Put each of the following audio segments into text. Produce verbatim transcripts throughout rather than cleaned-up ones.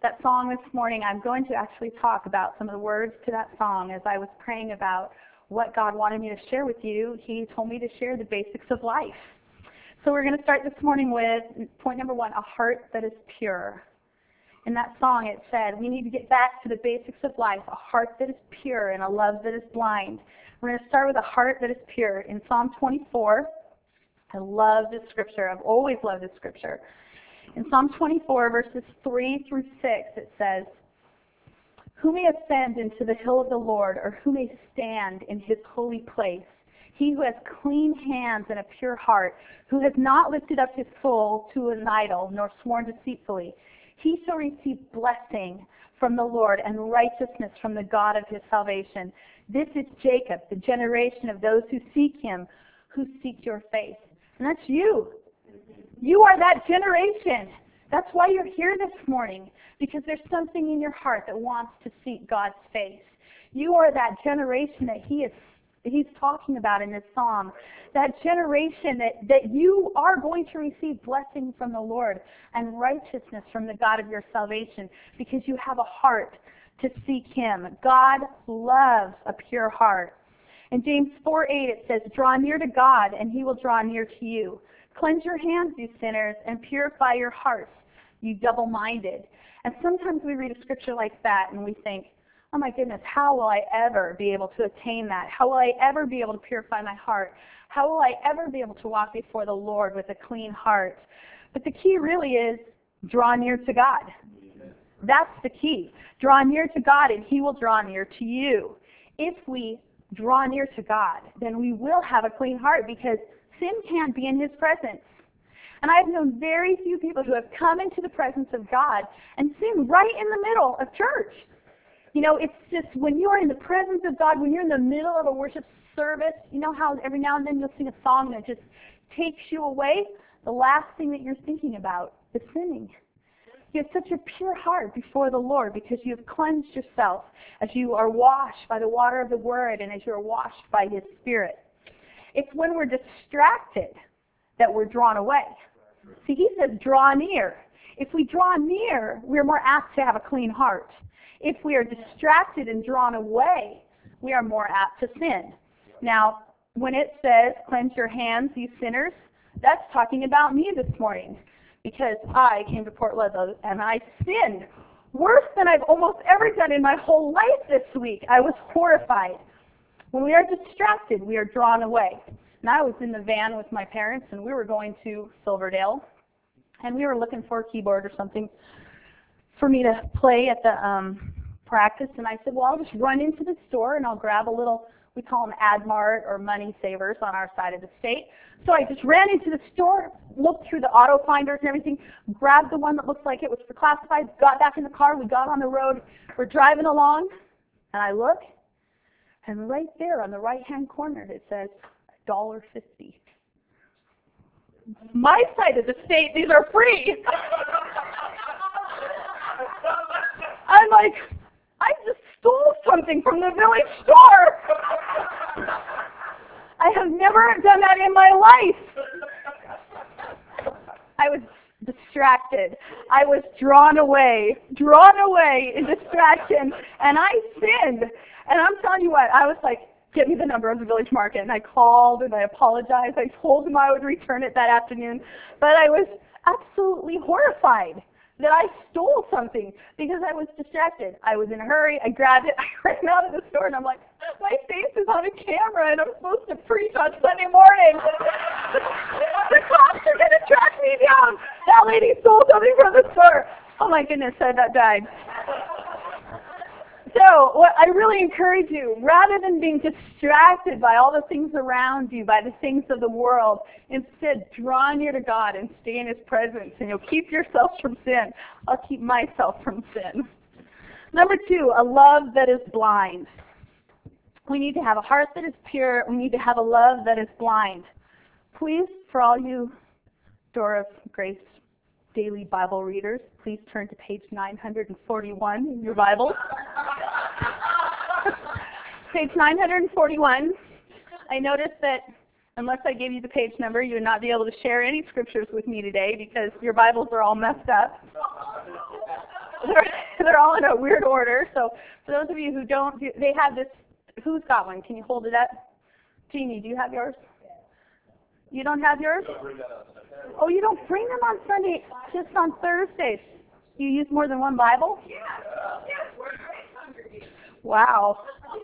that song this morning, I'm going to actually talk about some of the words to that song. As I was praying about what God wanted me to share with you, He told me to share the basics of life. So we're going to start this morning with point number one, a heart that is pure. In that song it said, we need to get back to the basics of life, a heart that is pure and a love that is blind. We're going to start with a heart that is pure. In Psalm twenty-four, I love this scripture. I've always loved this scripture. In Psalm twenty-four, verses three through six, it says, who may ascend into the hill of the Lord, or who may stand in His holy place? He who has clean hands and a pure heart, who has not lifted up his soul to an idol, nor sworn deceitfully. He shall receive blessing from the Lord and righteousness from the God of his salvation. This is Jacob, the generation of those who seek Him, who seek your face. And that's you. You are that generation. That's why you're here this morning, because there's something in your heart that wants to seek God's face. You are that generation that He is He's talking about in this psalm, that generation that, that you are going to receive blessing from the Lord and righteousness from the God of your salvation, because you have a heart to seek Him. God loves a pure heart. In James four eight it says, draw near to God and He will draw near to you. Cleanse your hands, you sinners, and purify your hearts, you double-minded. And sometimes we read a scripture like that and we think, oh my goodness, how will I ever be able to attain that? How will I ever be able to purify my heart? How will I ever be able to walk before the Lord with a clean heart? But the key really is draw near to God. That's the key. Draw near to God and He will draw near to you. If we draw near to God, then we will have a clean heart, because sin can't be in His presence. And I've known very few people who have come into the presence of God and sinned right in the middle of church. You know, it's just when you are in the presence of God, when you're in the middle of a worship service, you know how every now and then you'll sing a song that just takes you away? The last thing that you're thinking about is sinning. You have such a pure heart before the Lord because you have cleansed yourself as you are washed by the water of the Word and as you are washed by His Spirit. It's when we're distracted that we're drawn away. See, He says draw near. If we draw near, we're more apt to have a clean heart. If we are distracted and drawn away, we are more apt to sin. Now, when it says, cleanse your hands, you sinners, that's talking about me this morning, because I came to Port Ludlow and I sinned worse than I've almost ever done in my whole life this week. I was horrified. When we are distracted, we are drawn away. And I was in the van with my parents, and we were going to Silverdale, and we were looking for a keyboard or something for me to play at the um, practice, and I said, well, I'll just run into the store and I'll grab a little, we call them AdMart or Money Savers on our side of the state. So I just ran into the store, looked through the auto finders and everything, grabbed the one that looked like it was for classified, got back in the car, we got on the road, we're driving along, and I look, and right there on the right-hand corner it says one dollar fifty. My side of the state, these are free. I'm like, I just stole something from the village store. I have never done that in my life. I was distracted. I was drawn away, drawn away in distraction, and I sinned. And I'm telling you what, I was like, get me the number of the village market. And I called and I apologized. I told them I would return it that afternoon. But I was absolutely horrified that I stole something because I was distracted. I was in a hurry. I grabbed it. I ran out of the store, and I'm like, my face is on a camera, and I'm supposed to preach on Sunday morning. The cops are going to track me down. That lady stole something from the store. Oh, my goodness, I about died. So what I really encourage you, rather than being distracted by all the things around you, by the things of the world, instead draw near to God and stay in His presence, and you'll keep yourself from sin. I'll keep myself from sin. Number two, a love that is blind. We need to have a heart that is pure. We need to have a love that is blind. Please, for all you Dora Grace Daily Bible readers, please turn to page nine hundred forty-one in your Bible. Page nine hundred forty-one. I noticed that unless I gave you the page number, you would not be able to share any scriptures with me today because your Bibles are all messed up. they're, they're all in a weird order. So for those of you who don't, they have this. Who's got one? Can you hold it up? Jeannie, do you have yours? You don't have yours? Oh, you don't bring them on Sunday, just on Thursdays. You use more than one Bible? Wow.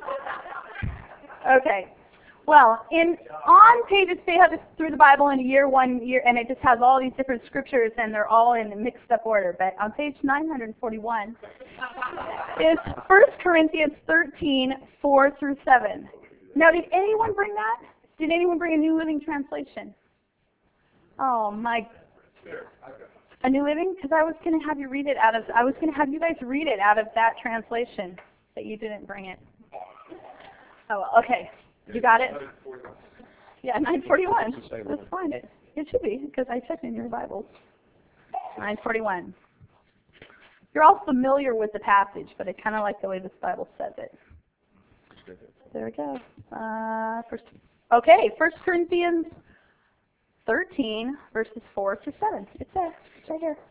Okay. Well, in on pages they have this through the Bible in a year, one year, and it just has all these different scriptures, and they're all in a mixed up order. But on page nine forty-one is First Corinthians thirteen, four through seven. Now, did anyone bring that? Did anyone bring a New Living Translation? Oh my! A New Living? Because I was going to have you read it out of. I was going to have you guys read it out of that translation, but you didn't bring it. Oh, okay. You got it? Yeah, nine forty-one. Let's find it. It should be, because I checked in your Bibles. nine forty-one. You're all familiar with the passage, but I kind of like the way this Bible says it. There we go. Uh, first, okay, First Corinthians thirteen, verses four to seven. It's there. It's right here.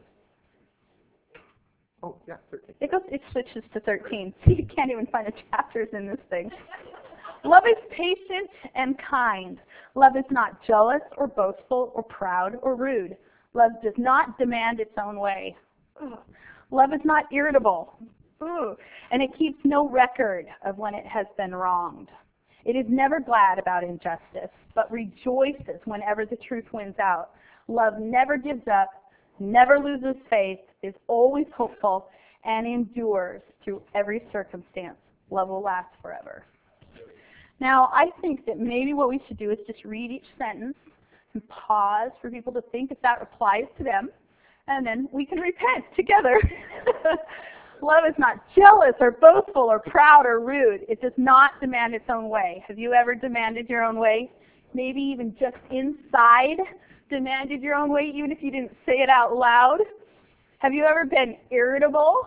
Oh, yeah, thirteen. It goes. It switches to thirteen. So you can't even find the chapters in this thing. Love is patient and kind. Love is not jealous or boastful or proud or rude. Love does not demand its own way. Ugh. Love is not irritable. Ugh. And it keeps no record of when it has been wronged. It is never glad about injustice, but rejoices whenever the truth wins out. Love never gives up, never loses faith, is always hopeful, and endures through every circumstance. Love will last forever. Now, I think that maybe what we should do is just read each sentence and pause for people to think if that applies to them, and then we can repent together. Love is not jealous or boastful or proud or rude. It does not demand its own way. Have you ever demanded your own way? Maybe even just inside demanded your own way, even if you didn't say it out loud? Have you ever been irritable?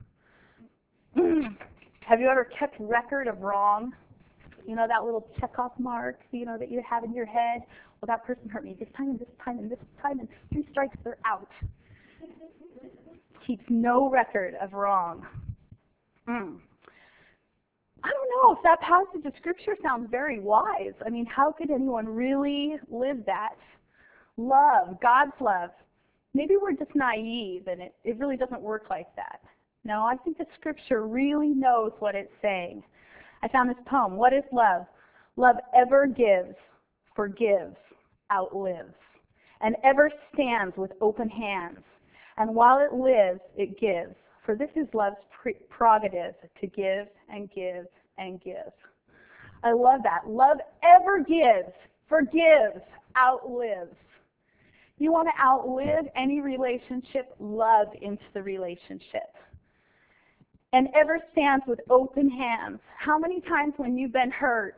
Have you ever kept record of wrong? You know, that little checkoff mark, you know, that you have in your head? Well, that person hurt me this time and this time and this time, and three strikes, they're out. Keeps no record of wrong. Mm. I don't know if that passage of Scripture sounds very wise. I mean, how could anyone really live that? Love, God's love. Maybe we're just naive and it, it really doesn't work like that. No, I think the Scripture really knows what it's saying. I found this poem. What is love? Love ever gives, forgives, outlives, and ever stands with open hands. And while it lives, it gives. For this is love's prerogative, to give and give and give. I love that. Love ever gives, forgives, outlives. You want to outlive any relationship, love into the relationship. And ever stands with open hands. How many times when you've been hurt,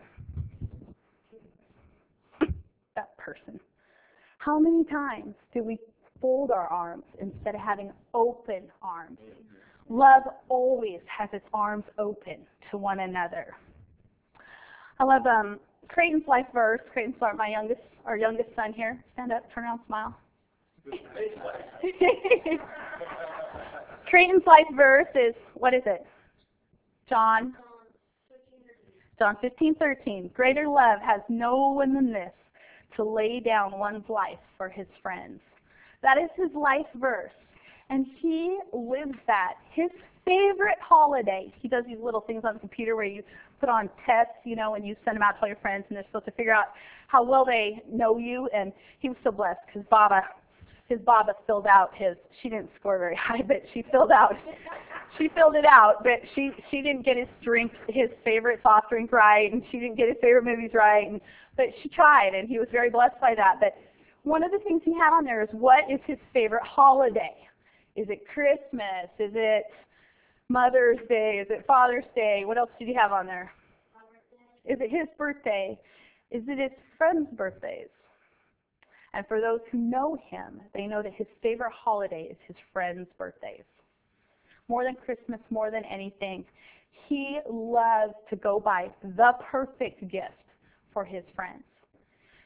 that person, how many times do we fold our arms instead of having open arms? Love always has its arms open to one another. I love um, Creighton's life verse. Creighton's our, my youngest, our youngest son here. Stand up, turn around, smile. Creighton's life verse is, what is it? John? John fifteen thirteen. Greater love has no one than this, to lay down one's life for his friends. That is his life verse. And he lives that. His favorite holiday, he does these little things on the computer where you put on tests, you know, and you send them out to all your friends, and they're supposed to figure out how well they know you. And he was so blessed because Baba, his Baba filled out his, she didn't score very high, but she filled out, she filled it out, but she, she didn't get his drink, his favorite soft drink right, and she didn't get his favorite movies right, and, but she tried, and he was very blessed by that. But one of the things he had on there is, what is his favorite holiday? Is it Christmas? Is it Mother's Day? Is it Father's Day? What else did he have on there? Is it his birthday? Is it his friends' birthdays? And for those who know him, they know that his favorite holiday is his friends' birthdays. More than Christmas, more than anything, he loves to go buy the perfect gift for his friends.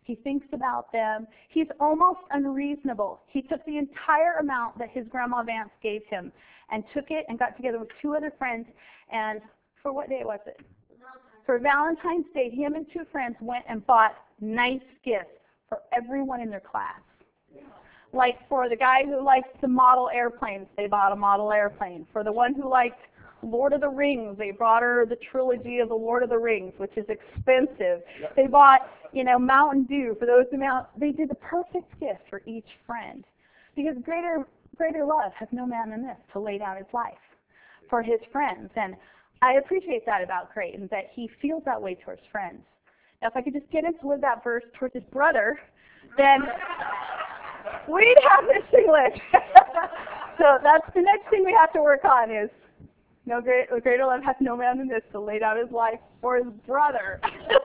He thinks about them. He's almost unreasonable. He took the entire amount that his grandma Vance gave him and took it and got together with two other friends, and for what day was it? For Valentine's Day, him and two friends went and bought nice gifts for everyone in their class. Like for the guy who liked the model airplanes, they bought a model airplane. For the one who liked Lord of the Rings, they brought her the trilogy of the Lord of the Rings, which is expensive. Yep. They bought, you know, Mountain Dew for those who mount. They did the perfect gift for each friend, because greater greater love has no man than this, to lay down his life for his friends. And I appreciate that about Creighton, that he feels that way towards friends. Now, if I could just get him to live that verse towards his brother, then we'd have this English. So that's the next thing we have to work on is, no great, greater love hath no man than this, to lay down his life for his brother.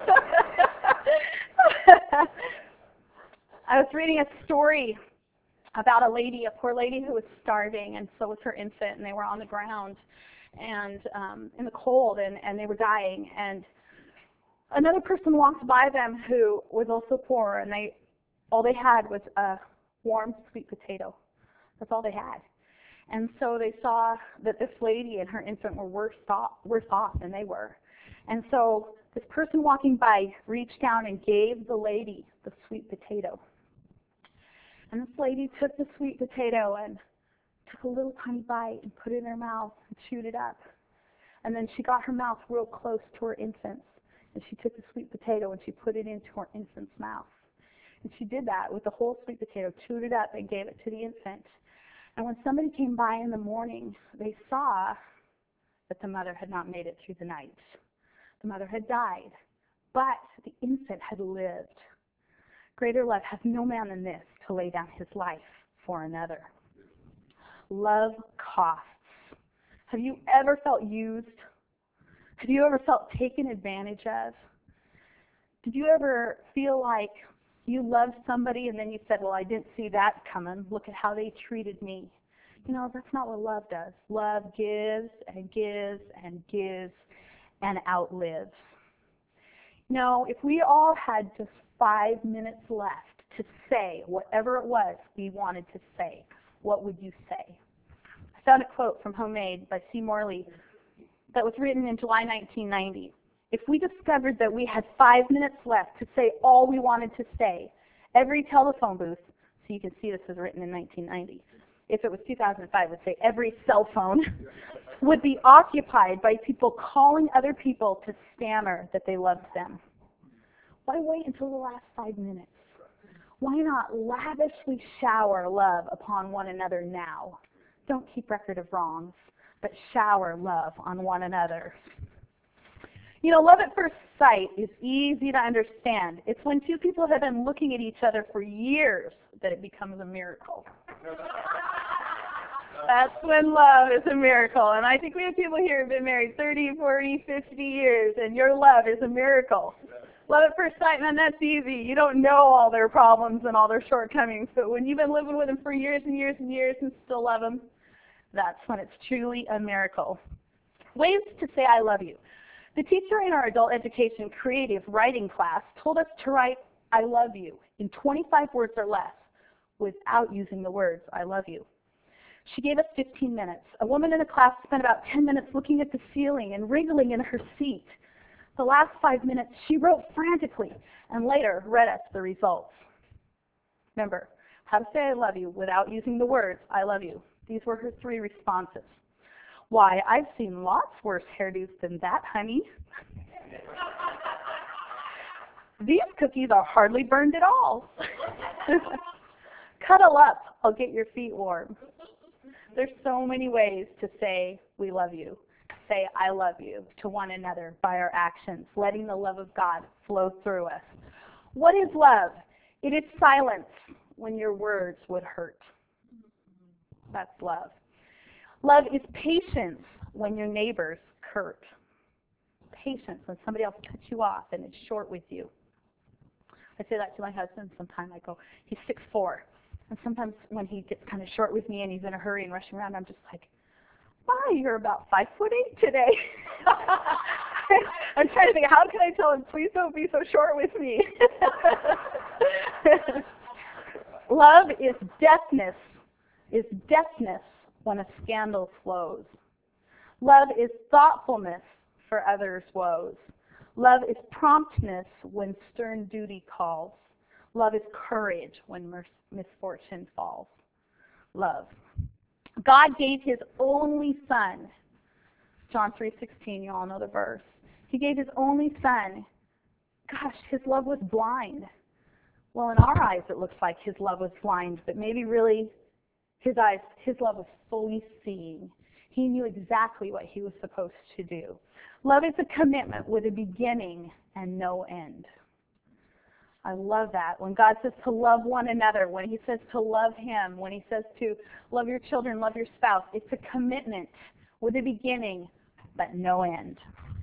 I was reading a story about a lady, a poor lady who was starving, and so was her infant, and they were on the ground and um, in the cold, and, and they were dying. And another person walked by them who was also poor, and they all they had was a warm sweet potato. That's all they had. And so they saw that this lady and her infant were worse off, worse off than they were. And so this person walking by reached down and gave the lady the sweet potato. And this lady took the sweet potato and took a little tiny bite and put it in her mouth and chewed it up. And then she got her mouth real close to her infant's, and she took the sweet potato and she put it into her infant's mouth. And she did that with the whole sweet potato, chewed it up and gave it to the infant. And when somebody came by in the morning, they saw that the mother had not made it through the night. The mother had died, but the infant had lived. Greater love hath no man than this, to lay down his life for another. Love costs. Have you ever felt used? Have you ever felt taken advantage of? Did you ever feel like you loved somebody and then you said, well, I didn't see that coming. Look at how they treated me. You know, that's not what love does. Love gives and gives and gives and outlives. No, if we all had just five minutes left to say whatever it was we wanted to say, what would you say? I found a quote from Homemade by C. Morley that was written in July nineteen ninety. If we discovered that we had five minutes left to say all we wanted to say, every telephone booth, so you can see this was written in nineteen ninety, if it was two thousand five, would say every cell phone would be occupied by people calling other people to stammer that they loved them. Why wait until the last five minutes? Why not lavishly shower love upon one another now? Don't keep record of wrongs, but shower love on one another. You know, love at first sight is easy to understand. It's when two people have been looking at each other for years that it becomes a miracle. That's when love is a miracle. And I think we have people here who have been married thirty, forty, fifty years, and your love is a miracle. Love at first sight, man, that's easy. You don't know all their problems and all their shortcomings, but when you've been living with them for years and years and years and still love them, that's when it's truly a miracle. Ways to say I love you. The teacher in our adult education creative writing class told us to write I love you in twenty-five words or less without using the words I love you. She gave us fifteen minutes. A woman in the class spent about ten minutes looking at the ceiling and wriggling in her seat. The last five minutes she wrote frantically and later read us the results. Remember, how to say I love you without using the words I love you. These were her three responses. Why, I've seen lots worse hairdos than that, honey. These cookies are hardly burned at all. Cuddle up, I'll get your feet warm. There's so many ways to say we love you. Say I love you to one another by our actions, letting the love of God flow through us. What is love? It is silence when your words would hurt. That's love. Love is patience when your neighbors hurt. Patience when somebody else cuts you off and is short with you. I say that to my husband sometimes. I go, he's six foot four. And sometimes when he gets kind of short with me and he's in a hurry and rushing around, I'm just like, bye, you're about five foot eight today. I'm trying to think, how can I tell him, please don't be so short with me? Love is deafness, is deafness when a scandal flows. Love is thoughtfulness for others' woes. Love is promptness when stern duty calls. Love is courage when misfortune falls. Love. God gave his only son. John three sixteen, you all know the verse. He gave his only son. Gosh, his love was blind. Well, in our eyes it looks like his love was blind, but maybe really his eyes, his love was fully seeing. He knew exactly what he was supposed to do. Love is a commitment with a beginning and no end. I love that. When God says to love one another, when he says to love him, when he says to love your children, love your spouse, it's a commitment with a beginning but no end.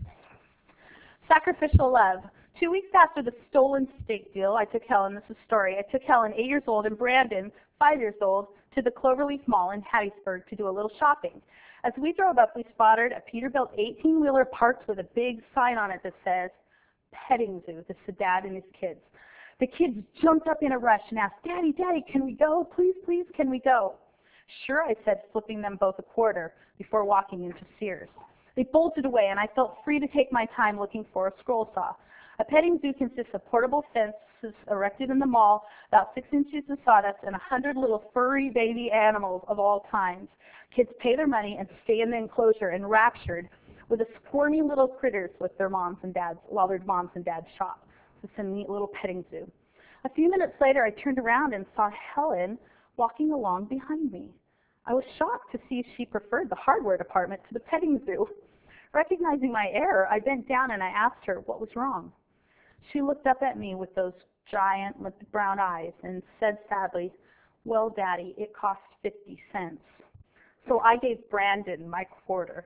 Sacrificial love. Two weeks after the stolen steak deal, I took Helen, this is a story, I took Helen, eight years old, and Brandon, five years old, to the Cloverleaf Mall in Hattiesburg to do a little shopping. As we drove up, we spotted a Peterbilt eighteen-wheeler parked with a big sign on it that says, Petting Zoo. This is Dad and his kids. The kids jumped up in a rush and asked, Daddy, Daddy, can we go? Please, please, can we go? Sure, I said, flipping them both a quarter before walking into Sears. They bolted away, and I felt free to take my time looking for a scroll saw. A petting zoo consists of portable fences erected in the mall, about six inches of sawdust, and a hundred little furry baby animals of all kinds. Kids pay their money and stay in the enclosure enraptured with the squirmy little critters with their moms and dads, while their moms and dads shop. It's a neat little petting zoo. A few minutes later, I turned around and saw Helen walking along behind me. I was shocked to see she preferred the hardware department to the petting zoo. Recognizing my error, I bent down and I asked her what was wrong. She looked up at me with those giant brown eyes and said sadly, well, Daddy, it cost fifty cents. So I gave Brandon my quarter.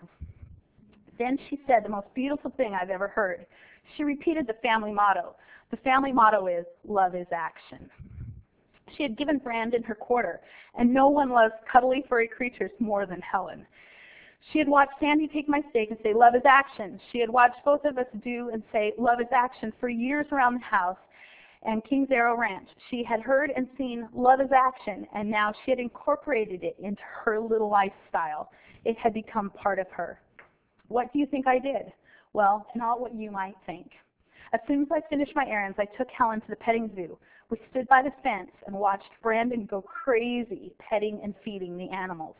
Then she said the most beautiful thing I've ever heard. She repeated the family motto. The family motto is, love is action. She had given Brandon her quarter, and no one loves cuddly furry creatures more than Helen. She had watched Sandy take my steak and say, love is action. She had watched both of us do and say, love is action for years around the house and Kings Arrow Ranch. She had heard and seen love is action, and now she had incorporated it into her little lifestyle. It had become part of her. What do you think I did? Well, not what you might think. As soon as I finished my errands, I took Helen to the petting zoo. We stood by the fence and watched Brandon go crazy petting and feeding the animals.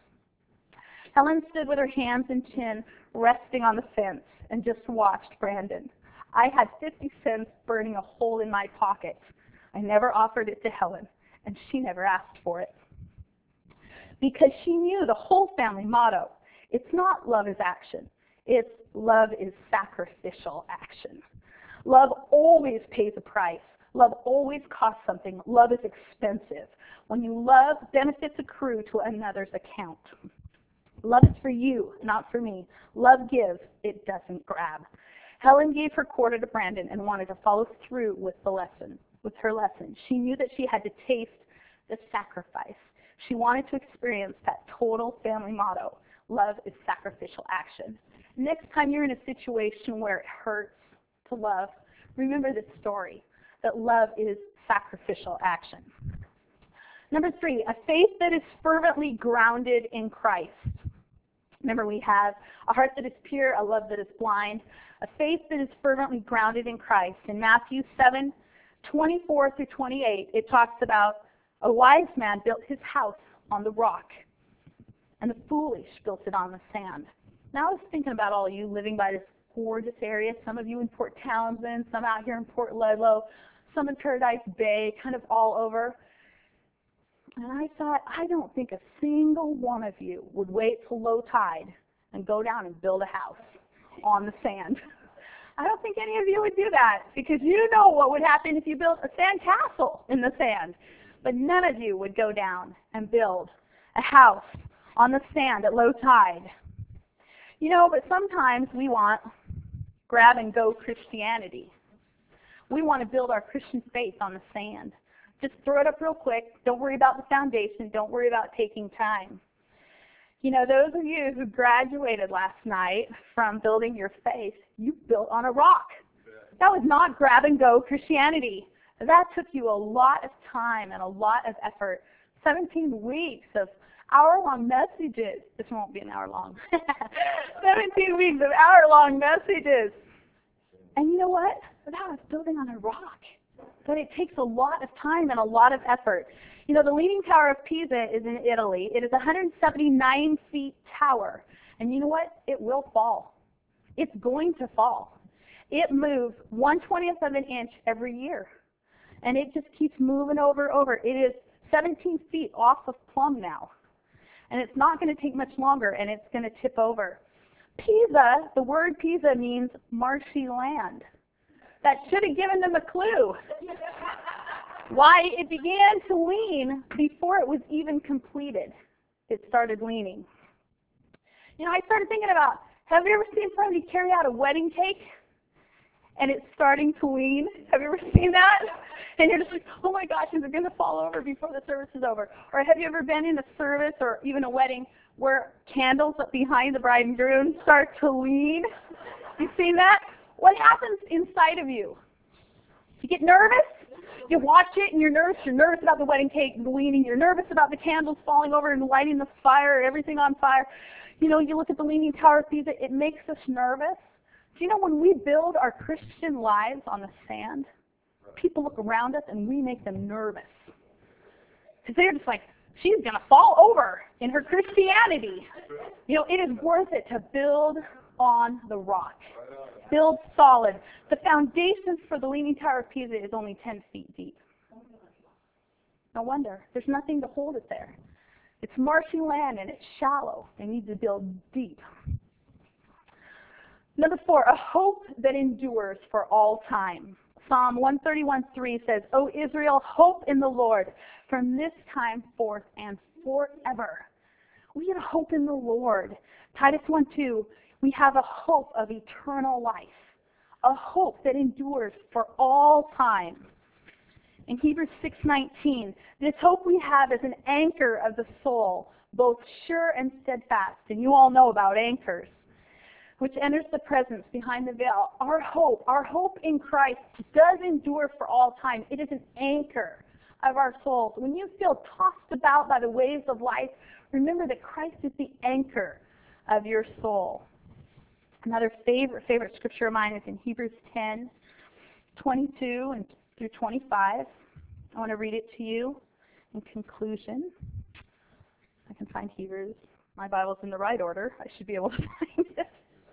Helen stood with her hands and chin resting on the fence and just watched Brandon. I had fifty cents burning a hole in my pocket. I never offered it to Helen, and she never asked for it. Because she knew the whole family motto. It's not love is action. It's love is sacrificial action. Love always pays a price. Love always costs something. Love is expensive. When you love, benefits accrue to another's account. Love is for you, not for me. Love gives, it doesn't grab. Helen gave her quarter to Brandon and wanted to follow through with the lesson, with her lesson. She knew that she had to taste the sacrifice. She wanted to experience that total family motto. Love is sacrificial action. Next time you're in a situation where it hurts to love, remember this story, that love is sacrificial action. Number three, a faith that is fervently grounded in Christ. Remember, we have a heart that is pure, a love that is blind, a faith that is fervently grounded in Christ. In Matthew seven, twenty-four through twenty-eight, it talks about a wise man built his house on the rock, and the foolish built it on the sand. Now I was thinking about all of you living by this gorgeous area, some of you in Port Townsend, some out here in Port Ludlow, some in Paradise Bay, kind of all over. And I thought, I don't think a single one of you would wait till low tide and go down and build a house on the sand. I don't think any of you would do that, because you know what would happen if you built a sand castle in the sand. But none of you would go down and build a house on the sand at low tide. You know, but sometimes we want grab-and-go Christianity. We want to build our Christian faith on the sand. Just throw it up real quick. Don't worry about the foundation. Don't worry about taking time. You know, those of you who graduated last night from building your faith, you built on a rock. That was not grab-and-go Christianity. That took you a lot of time and a lot of effort. seventeen weeks of hour-long messages. This won't be an hour long. seventeen weeks of hour-long messages. And you know what? That was building on a rock. But it takes a lot of time and a lot of effort. You know, the Leaning Tower of Pisa is in Italy. It is a one hundred seventy-nine feet tower. And you know what? It will fall. It's going to fall. It moves one twentieth of an inch every year. And it just keeps moving over and over. It is seventeen feet off of plumb now. And it's not going to take much longer, and it's going to tip over. Pisa, the word Pisa means marshy land. That should have given them a clue. Why it began to lean before it was even completed. It started leaning. You know, I started thinking about, have you ever seen somebody carry out a wedding cake and it's starting to lean? Have you ever seen that? And you're just like, oh my gosh, is it going to fall over before the service is over? Or have you ever been in a service or even a wedding where candles up behind the bride and groom start to lean? You seen that? What happens inside of you? You get nervous? You watch it and you're nervous. You're nervous about the wedding cake leaning. You're nervous about the candles falling over and lighting the fire, everything on fire. You know, you look at the Leaning Tower of Pisa, it makes us nervous. Do you know when we build our Christian lives on the sand, people look around us and we make them nervous. Because they're just like, she's going to fall over in her Christianity. You know, it is worth it to build on the rock. Build solid. The foundation for the Leaning Tower of Pisa is only ten feet deep. No wonder. There's nothing to hold it there. It's marshy land and it's shallow. They need to build deep. Number four, a hope that endures for all time. Psalm one thirty-one three says, O Israel, hope in the Lord from this time forth and forever. We have hope in the Lord. Titus one two, we have a hope of eternal life, a hope that endures for all time. In Hebrews six nineteen, this hope we have is an anchor of the soul, both sure and steadfast. And you all know about anchors, which enters the presence behind the veil. Our hope, our hope in Christ does endure for all time. It is an anchor of our souls. When you feel tossed about by the waves of life, remember that Christ is the anchor of your soul. Another favorite, favorite scripture of mine is in Hebrews ten twenty-two and through twenty-five. I want to read it to you in conclusion. I can find Hebrews. My Bible's in the right order. I should be able to find it.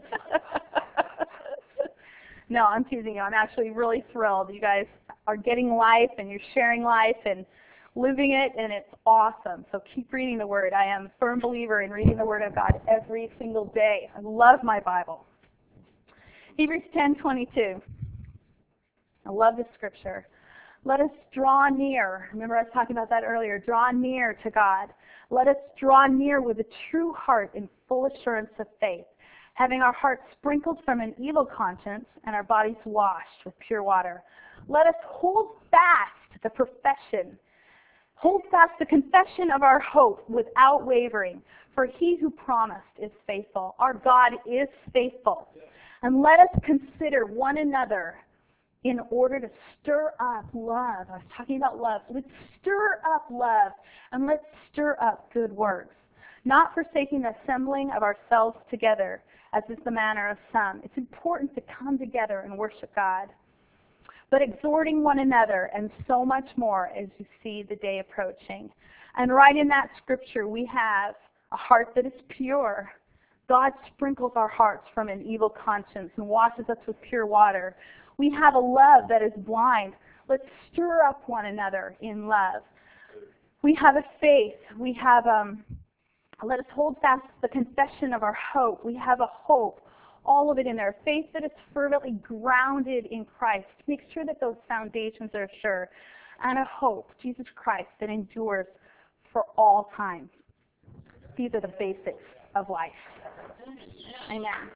No, I'm teasing you. I'm actually really thrilled. You guys are getting life and you're sharing life and living it, and it's awesome. So keep reading the Word. I am a firm believer in reading the Word of God every single day. I love my Bible. Hebrews ten twenty-two. I love this scripture. Let us draw near. Remember I was talking about that earlier. Draw near to God. Let us draw near with a true heart in full assurance of faith, having our hearts sprinkled from an evil conscience and our bodies washed with pure water. Let us hold fast the profession, hold fast the confession of our hope without wavering, for he who promised is faithful. Our God is faithful. And let us consider one another in order to stir up love. I was talking about love. Let's stir up love, and let's stir up good works, not forsaking the assembling of ourselves together, as is the manner of some. It's important to come together and worship God, but exhorting one another, and so much more as you see the day approaching. And right in that scripture, we have a heart that is pure. God sprinkles our hearts from an evil conscience and washes us with pure water. We have a love that is blind. Let's stir up one another in love. We have a faith. We have, um, let us hold fast the confession of our hope. We have a hope, all of it in there. Faith that is fervently grounded in Christ. Make sure that those foundations are sure. And a hope, Jesus Christ, that endures for all time. These are the basics of life. Amen.